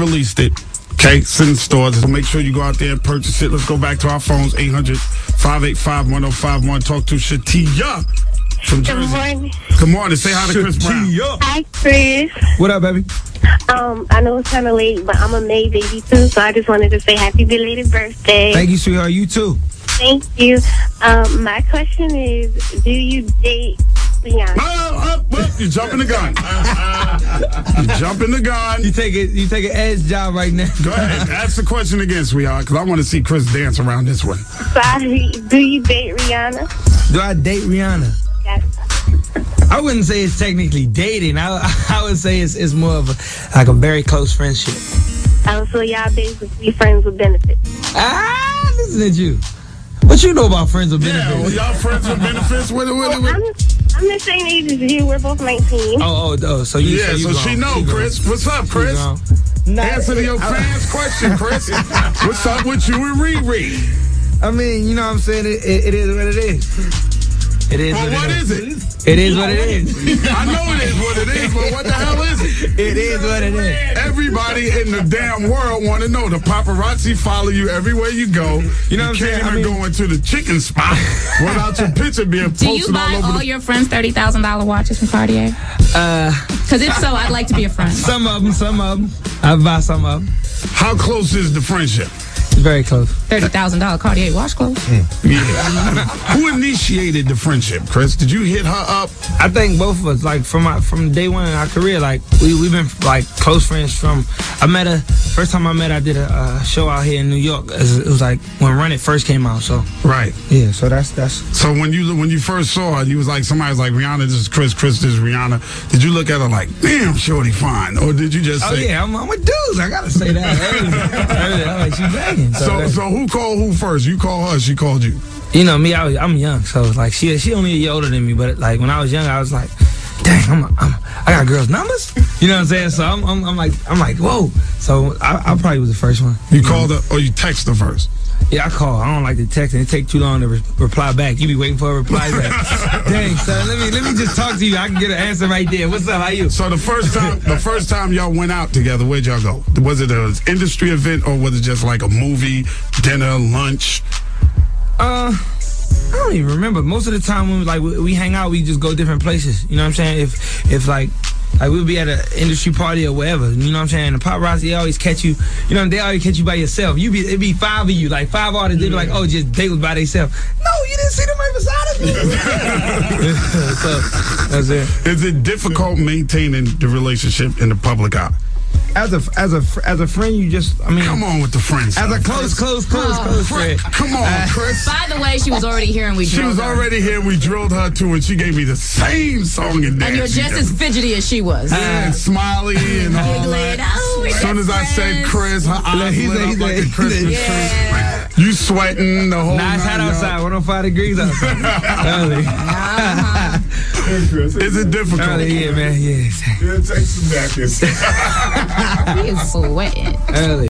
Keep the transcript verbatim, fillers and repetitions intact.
released it. Okay, it's in the stores. So make sure you go out there and purchase it. Let's go back to our phones. eight hundred, five eight five, one oh five one. Talk to Shatia from Jersey. Good morning. Good morning. Say hi to Chris Brown. Hi, Chris. What up, baby? Um, I know it's kind of late, but I'm a May baby too, so I just wanted to say happy belated birthday. Thank you, sweetheart. You too. Thank you. Um, my question is, do you date Rihanna? Oh, oh, oh, you jumping the gun. You jumping the gun. You take it. You take an edge job right now. Go ahead. Ask the question again, sweetheart, because I want to see Chris dance around this one. Sorry. Do you date Rihanna? Do I date Rihanna? Yes. I wouldn't say it's technically dating. I I would say it's it's more of a, like a very close friendship. Oh, so y'all basically friends with benefits. Ah, listen at you. What you know about friends with benefits? Yeah, well, y'all friends with benefits? What, what, Well, what? I'm, I'm the same age as you. We're both nineteen. Oh, oh, oh. So you. Yeah, so, you so grown. she know, She Chris. grown. What's up, Chris? She grown. Answer to your fans' question, Chris. What's up with you and Riri? I mean, you know what I'm saying? It, it, it is what it is. It is Well, what, what it is. is it? It is what it is. I know it is what it is, but what the hell is it? It is what it is. Everybody in the damn world want to know. The paparazzi follow you everywhere you go. You know what I'm can't saying? I even mean- go into the chicken spot without your picture being Do posted you buy all over all the... your friends thirty thousand dollars watches from Cartier? Uh, Because if so, I'd like to be a friend. some of them, some of them. I buy some of them. How close is the friendship? It's very close. thirty thousand dollars Cartier watch clothes. Yeah. Who initiated the friendship, Chris? Did you hit her up? I think both of us, like from my, from day one in our career, like we we've been like close friends from. I met her first time I met her. I did a uh, show out here in New York. It was, it was like when Run It first came out. So Right. yeah, so that's that's. So when you when you first saw her, you was like, somebody was like, Rihanna, this is Chris, Chris, this is Rihanna. Did you look at her like, damn, shorty fine? Or did you just Oh say... yeah, I'm, I'm a dude. I gotta say that. Hey, I'm like, she's banging. So, So, that's- so who called who first? You called her, she called you. you know me, I was, I'm young, so like she she only a year older than me. But like when I was young, I was like, dang, I'm, I'm I got girls' numbers. You know what I'm saying? So I'm I'm, I'm like I'm like whoa. So I, I probably was the first one. You called her or you texted her first? Yeah, I call. I don't like to text, and it take too long to re- reply back. You be waiting for a reply back. Dang, son, let me let me just talk to you. I can get an answer right there. What's up? How you? So the first time the first time y'all went out together, where'd y'all go? Was it an industry event or was it just like a movie, dinner, lunch? Uh, I don't even remember. Most of the time when like we, we hang out, we just go different places. You know what I'm saying? If if like like we'll be at an industry party or whatever. You know what I'm saying? The paparazzi they always catch you. You know they always catch you by yourself. You be it be five of you, like five artists. They be like, oh, just they was by themselves. No, you didn't see them right beside of me. So that's it. Is it difficult maintaining the relationship in the public eye? As a as a as a friend, you just I mean, Come on with the friends. as a close close close close friend. Come on, Chris. By the way, she was already here and we She drilled was her. already here. We drilled her too, and she gave me the same song and dance. And you're just as fidgety as she was. and smiley and all Giggling. that. Oh, we're As soon as I said friends. Chris, her eyes He lit said- up he like said- a Christmas Yeah. tree. You sweating the whole Nice hat nine outside, yards. one oh five degrees outside. Early. Uh-huh. Is it difficult? Early, yeah, man, yeah. Yeah, take some napkins. He is sweating. Early.